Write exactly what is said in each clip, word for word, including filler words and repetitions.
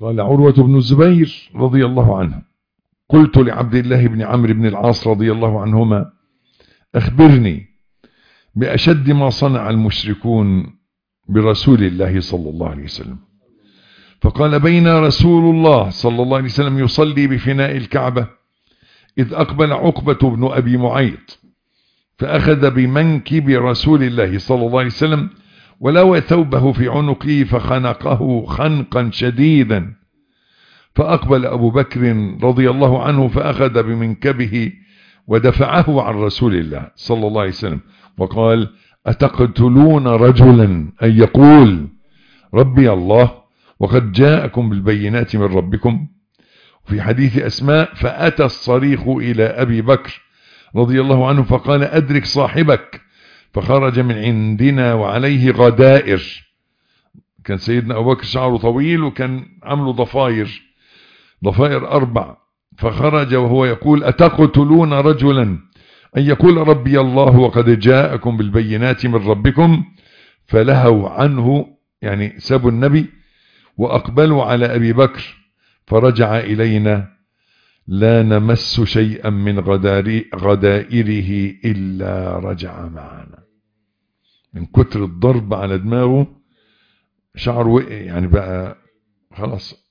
قال عروة بن الزبير رضي الله عنه: قلت لعبد الله بن عمرو بن العاص رضي الله عنهما: أخبرني بأشد ما صنع المشركون برسول الله صلى الله عليه وسلم. فقال: بين رسول الله صلى الله عليه وسلم يصلي بفناء الكعبة إذ أقبل عقبة بن أبي معيط فأخذ بمنكب رسول الله صلى الله عليه وسلم ولوى ثوبه في عنقه فخنقه خنقا شديدا، فأقبل أبو بكر رضي الله عنه فأخذ بمنكبه ودفعه عن رسول الله صلى الله عليه وسلم وقال: أتقتلون رجلا أن يقول ربي الله وقد جاءكم بالبينات من ربكم؟ في حديث أسماء: فأتى الصريخ إلى أبي بكر رضي الله عنه فقال: أدرك صاحبك. فخرج من عندنا وعليه غدائر. كان سيدنا أبو بكر شعره طويل وكان عمله ضفائر ضفائر أربع، فخرج وهو يقول: أتقتلون رجلا أن يقول ربي الله وقد جاءكم بالبينات من ربكم؟ فلهوا عنه، يعني سابوا النبي وأقبلوا على أبي بكر، فرجع إلينا لا نمس شيئا من غدائره إلا رجع معنا. من كتر الضرب على دماغه شعره وقع، يعني بقى خلاص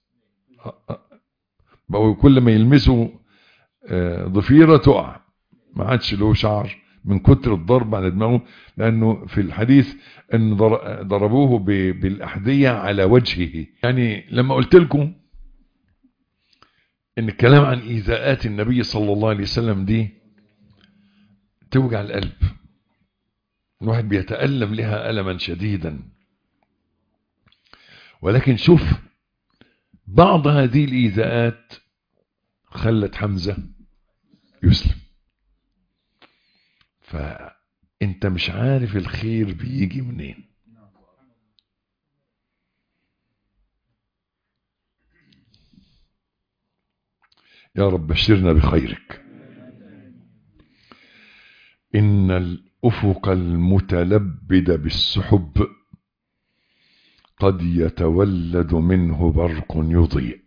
بقى كل ما يلمسه ضفيرة تقع، ما عادش له شعر من كتر الضرب على دماغه. لأنه في الحديث أن ضربوه بالأحذية على وجهه. يعني لما قلت لكم ان الكلام عن ايذاءات النبي صلى الله عليه وسلم دي توجع القلب، الواحد بيتألم لها ألما شديدا. ولكن شوف بعض هذه الايذاءات خلت حمزة يسلم. فانت مش عارف الخير بيجي منين. يا رب بشرنا بخيرك. إن الأفق المتلبد بالسحب قد يتولد منه برق يضيء.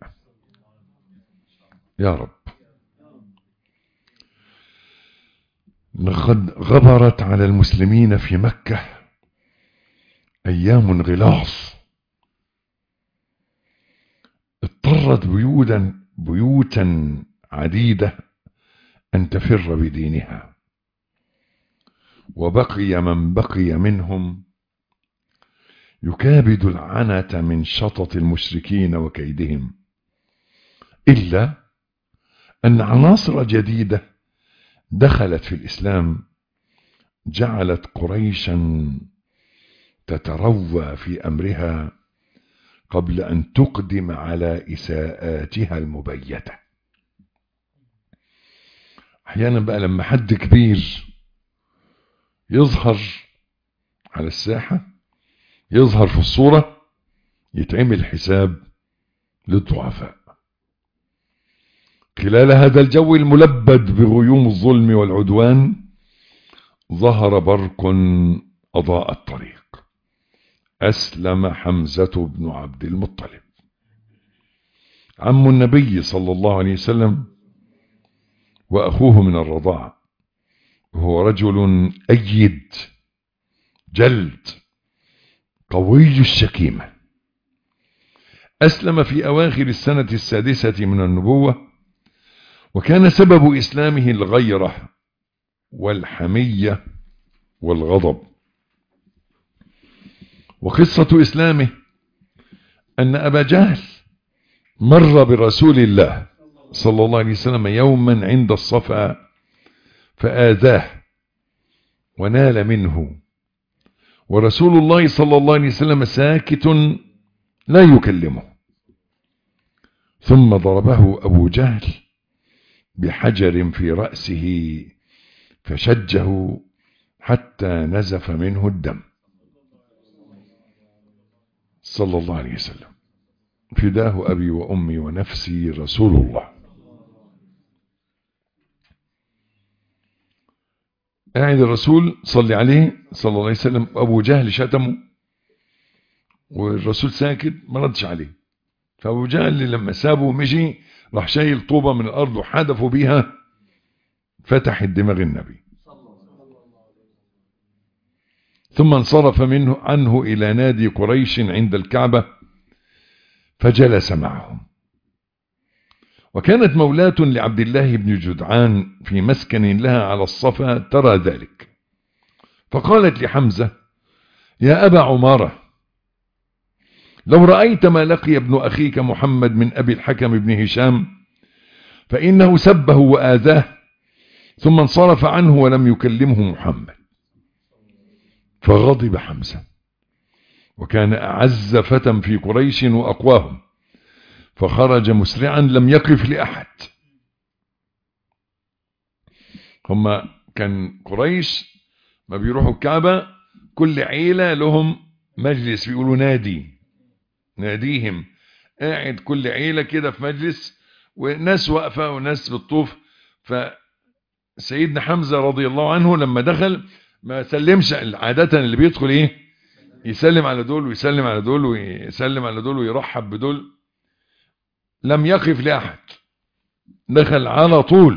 يا رب. لقد غبرت على المسلمين في مكة أيام غلاظ، اضطرت بيوتا بيوتا عديدة أن تفر بدينها، وبقي من بقي منهم يكابد العنة من شطط المشركين وكيدهم، إلا أن عناصر جديدة دخلت في الإسلام جعلت قريشا تتروى في أمرها قبل أن تقدم على إساءاتها المبيتة. أحيانا بقى لما حد كبير يظهر على الساحة، يظهر في الصورة، يتعمل حساب للضعفاء. خلال هذا الجو الملبد بغيوم الظلم والعدوان ظهر برق أضاء الطريق. أسلم حمزة بن عبد المطلب عم النبي صلى الله عليه وسلم وأخوه من الرضاعة، وهو رجل أيد جلد قوي الشكيمة. أسلم في أواخر السنة السادسة من النبوة، وكان سبب إسلامه الغيرة والحمية والغضب. وقصة إسلامه أن أبا جهل مر برسول الله صلى الله عليه وسلم يوما عند الصفا فآذاه ونال منه، ورسول الله صلى الله عليه وسلم ساكت لا يكلمه. ثم ضربه أبو جهل بحجر في رأسه فشجه حتى نزف منه الدم صلى الله عليه وسلم. فداه أبي وأمي ونفسي رسول الله. قاعد الرسول صلى عليه صلى الله عليه وسلم، أبو جهل شتمه والرسول ساكت ما ردش عليه، فأبو جهل لما سابه ومشي راح شايل طوبة من الأرض وحدفوا بيها فتح دماغ النبي. ثم انصرف منه عنه إلى نادي قريش عند الكعبة فجلس معهم. وكانت مولاة لعبد الله بن جدعان في مسكن لها على الصفا ترى ذلك، فقالت لحمزة: يا أبا عمارة، لو رأيت ما لقي ابن أخيك محمد من أبي الحكم بن هشام فإنه سبه وآذاه ثم انصرف عنه ولم يكلمه محمد. فغضب حمزة، وكان أعز فتى في قريش وأقواهم، فخرج مسرعا لم يقف لأحد. هما كان قريش ما بيروحوا الكعبة كل عيلة لهم مجلس بيقولوا نادي، ناديهم، قاعد كل عيلة كده في مجلس وناس واقفة وناس بتطوف. فسيدنا حمزة رضي الله عنه لما دخل ما سلمش، عادة اللي بيدخل ايه؟ يسلم على دول ويسلم على دول ويسلم على دول ويرحب بدول. لم يقف لأحد، دخل على طول.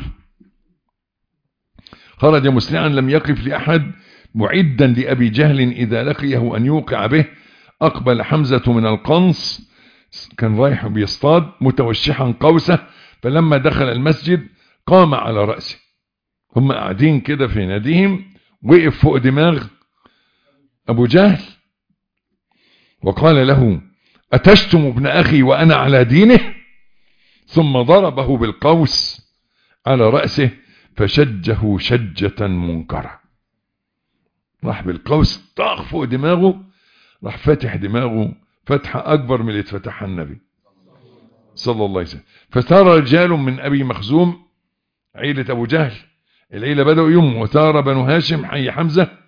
خرج مسرعا لم يقف لأحد معدا لأبي جهل إذا لقيه أن يوقع به. أقبل حمزة من القنص، كان رايح بيصطاد متوشحا قوسه، فلما دخل المسجد قام على رأسه. هم قاعدين كده في ناديهم، وقف فوق دماغ أبو جهل وقال له: أتشتم ابن أخي وأنا على دينه؟ ثم ضربه بالقوس على رأسه فشجه شجة منكرة. راح بالقوس طاق فوق دماغه، راح فاتح دماغه فتحة أكبر من اللي اتفتحها النبي صلى الله عليه وسلم. فثار رجال من أبي مخزوم، عيلة أبو جهل، العيلة بدأوا يوم، وثار بنو هاشم حي حمزة.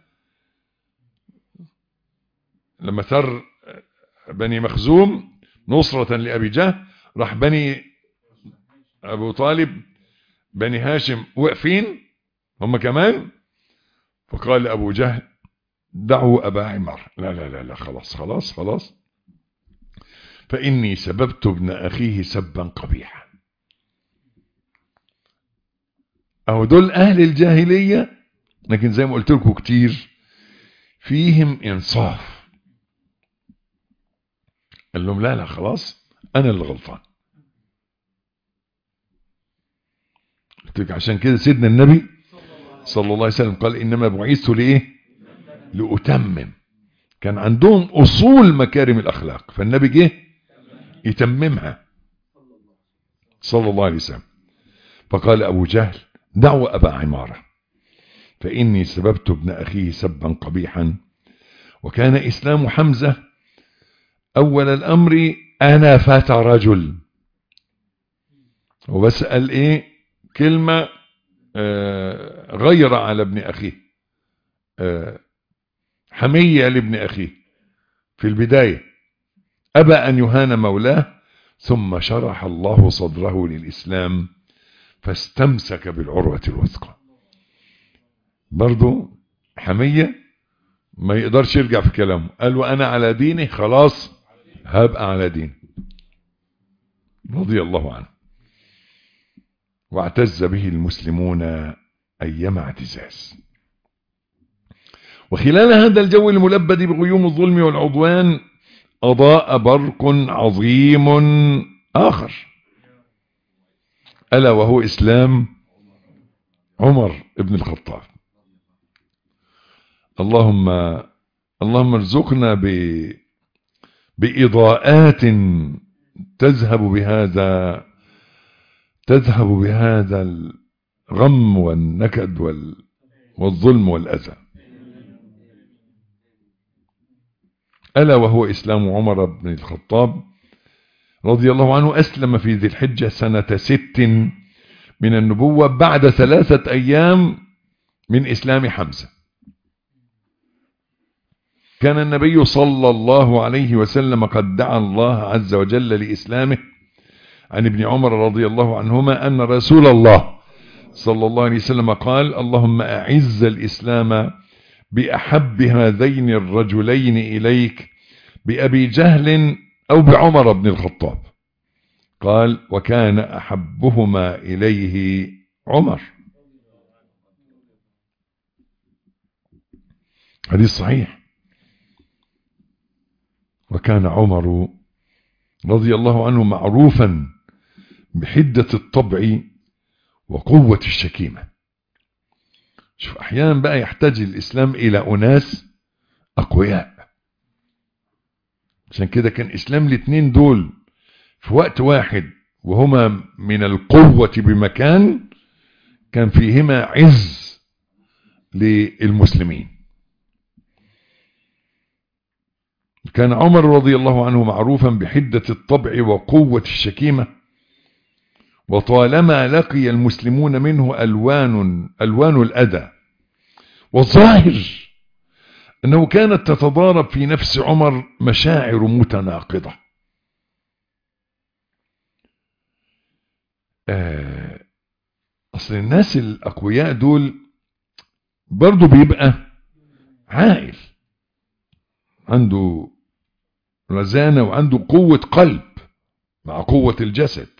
لما ثار بني مخزوم نصرة لأبي جهل، راح بني أبو طالب بني هاشم واقفين هم كمان. فقال أبو جهل: دعوا أبا عمار، لا لا لا لا خلاص خلاص خلاص، فإني سببت ابن أخيه سبا قبيحا. أهو دول أهل الجاهلية، لكن زي ما قلت لكم كتير فيهم إنصاف. قال لهم: لا لا خلاص أنا اللي غلطان. عشان كده سيدنا النبي صلى الله عليه وسلم قال: إنما بعثت لإيه؟ لأتمم. كان عندهم أصول مكارم الأخلاق، فالنبي جه يتممها صلى الله عليه وسلم. فقال أبو جهل: دعوا أبا عمارة، فإني سببت ابن أخيه سبا قبيحا. وكان إسلام حمزة أول الأمر أنا فتى رجل. وبسأل إيه كلمة آه غير على ابن أخيه، آه حمية لابن أخيه في البداية، أبى أن يهان مولاه، ثم شرح الله صدره للإسلام فاستمسك بالعروة الوثقى. برضو حمية ما يقدرش يرجع في كلامه، قال: وأنا على دينه، خلاص هبقى على دينه، رضي الله عنه. واعتز به المسلمون أيما اعتزاز. وخلال هذا الجو الملبد بغيوم الظلم والعدوان أضاء برق عظيم آخر، ألا وهو إسلام عمر بن الخطاب. اللهم اللهم ارزقنا ب بإضاءات تذهب بهذا تذهب بهذا الغم والنكد وال والظلم والأذى. ألا وهو إسلام عمر بن الخطاب رضي الله عنه. أسلم في ذي الحجة سنة ست من النبوة بعد ثلاثة أيام من إسلام حمزة. كان النبي صلى الله عليه وسلم قد دعا الله عز وجل لإسلامه عن ابن عمر رضي الله عنهما أن رسول الله صلى الله عليه وسلم قال: اللهم أعز الإسلام بأحب هذين الرجلين إليك، بأبي جهل أو بعمر بن الخطاب. قال وكان أحبهما إليه عمر. حديث صحيح. وكان عمر رضي الله عنه معروفا بحدة الطبع وقوة الشكيمة. شوف أحيانا بقى يحتاج الإسلام إلى أناس أقوياء، عشان كده كان إسلام الاثنين دول في وقت واحد وهما من القوة بمكان كان فيهما عز للمسلمين. كان عمر رضي الله عنه معروفا بحدة الطبع وقوة الشكيمة، وطالما لقي المسلمون منه ألوان ألوان الأذى، والظاهر أنه كانت تتضارب في نفس عمر مشاعر متناقضة. آه أصل الناس الأقوياء دول برضو بيبقى عاقل، عنده رزانة وعنده قوة قلب مع قوة الجسد،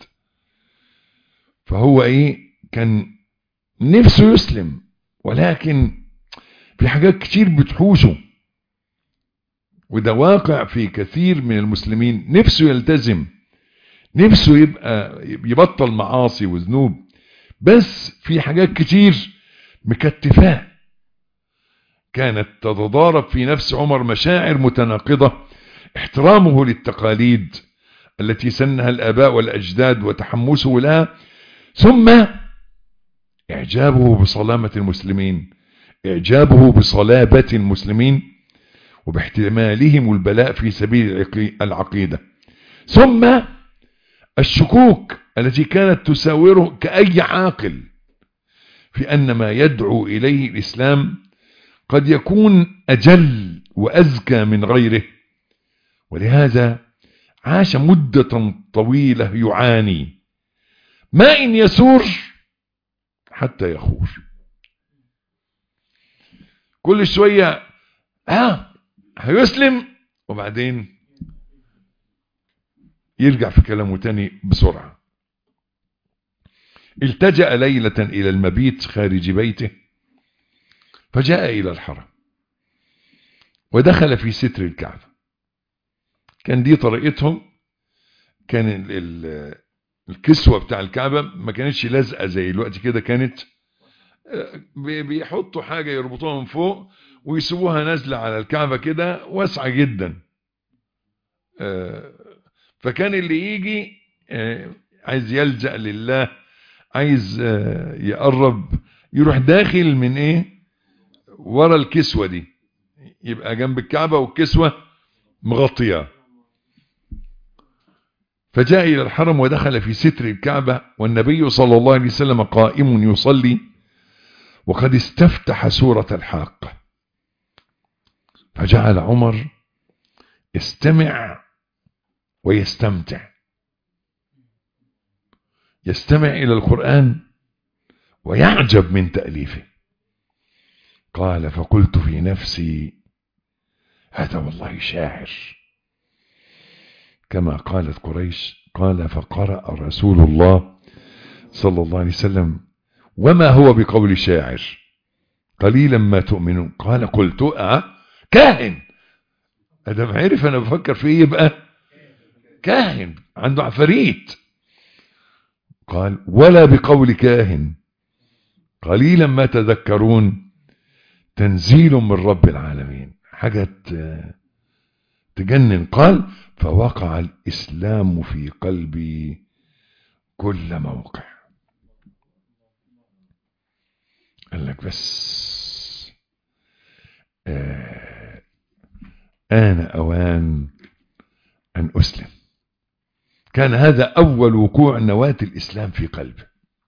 فهو ايه كان نفسه يسلم، ولكن في حاجات كتير بتحوشه، وده واقع في كثير من المسلمين. نفسه يلتزم، نفسه يبقى يبطل معاصي وذنوب، بس في حاجات كتير مكتفاه. كانت تتضارب في نفس عمر مشاعر متناقضة: احترامه للتقاليد التي سنها الآباء والأجداد وتحمسه لها، ثم إعجابه بصلامة المسلمين، إعجابه بصلابة المسلمين وباحتمالهم البلاء في سبيل العقيدة، ثم الشكوك التي كانت تساوره كأي عاقل في أن ما يدعو إليه الإسلام قد يكون أجل وأزكى من غيره. ولهذا عاش مدة طويلة يعاني، ما إن يسور حتى يخور. كل شوية ها هيسلم وبعدين يرجع في كلامه تاني بسرعة. التجأ ليلة إلى المبيت خارج بيته، فجاء إلى الحرم ودخل في ستر الكعبة. كان دي طريقتهم، كان الكسوة بتاع الكعبة ما كانتش لازقة زي الوقت كده، كانت بيحطوا حاجة يربطوها من فوق ويسيبوها نازلة على الكعبة كده واسعة جدا. فكان اللي يجي عايز يلجأ لله، عايز يقرب، يروح داخل من ايه ورا الكسوة دي، يبقى جنب الكعبة والكسوة مغطية. فجاء إلى الحرم ودخل في ستر الكعبة والنبي صلى الله عليه وسلم قائم يصلي وقد استفتح سورة الحاقة. فجعل عمر يستمع ويستمتع، يستمع إلى القرآن ويعجب من تأليفه. قال فقلت في نفسي هذا والله شاعر كما قالت قريش. قال فقرأ رسول الله صلى الله عليه وسلم وما هو بقول شاعر قليلا ما تؤمنون. قال قلت أه كاهن. أدم عرف أنا بفكر فيه يبقى كاهن عنده عفريت. قال ولا بقول كاهن قليلا ما تذكرون تنزيل من رب العالمين. حاجة تجنن. قال فوقع الإسلام في قلبي كل موقع. قال لك بس آه آن أوان أن أسلم. كان هذا أول وقوع نواة الإسلام في قلبه.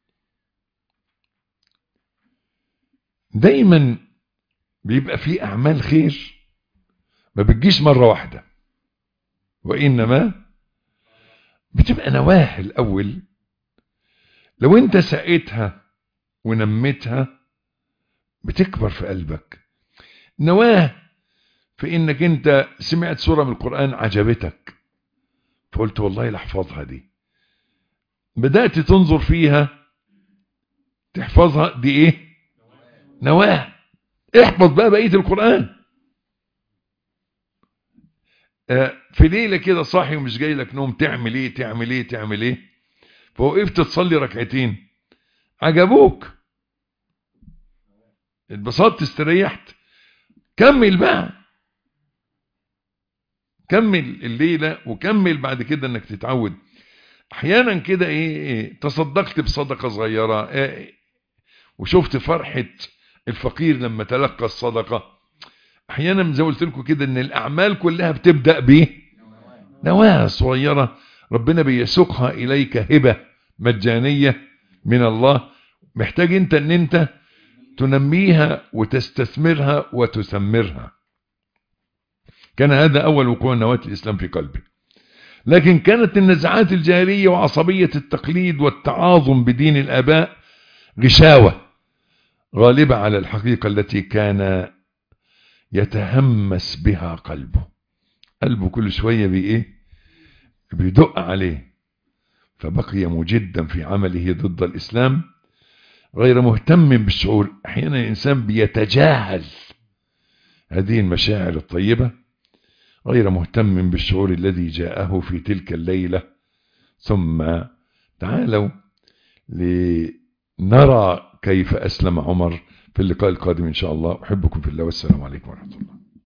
دايما بيبقى في أعمال خير ما بتجيش مرة واحدة، وإنما بتبقى نواه الأول. لو انت سقيتها ونمتها بتكبر في قلبك. نواه في انك انت سمعت سورة من القرآن عجبتك فقلت والله لاحفظها دي، بدأت تنظر فيها تحفظها، دي ايه؟ نواة. احفظ بقى بقية القرآن. آه في ليلة كده صاحي ومش جاي لك نوم، تعمل ايه تعمل ايه تعمل ايه فوقفت تصلي ركعتين عجبوك، اتبسطت استريحت، كمل بقى، كمل الليلة وكمل بعد كده انك تتعود. احيانا كده ايه, إيه تصدقت بصدقة صغيرة إيه وشفت فرحة الفقير لما تلقى الصدقة. احيانا زي ما قلت لكم كده ان الاعمال كلها بتبدأ بايه؟ نواة صغيرة ربنا بيسوقها اليك هبة مجانية من الله، محتاج انت ان انت تنميها وتستثمرها وتثمرها. كان هذا اول وقوع نواة الاسلام في قلبي. لكن كانت النزعات الجاهلية وعصبية التقليد والتعاظم بدين الآباء غشاوة غالبة على الحقيقة التي كان يتهمس بها قلبه. قلبه كل شوية بإيه؟ بيدق عليه، فبقي مجدا في عمله ضد الإسلام غير مهتم بالشعور. أحيانا الإنسان بيتجاهل هذه المشاعر الطيبة، غير مهتم بالشعور الذي جاءه في تلك الليلة. ثم تعالوا لنرى كيف أسلم عمر في اللقاء القادم إن شاء الله. أحبكم في الله والسلام عليكم ورحمة الله.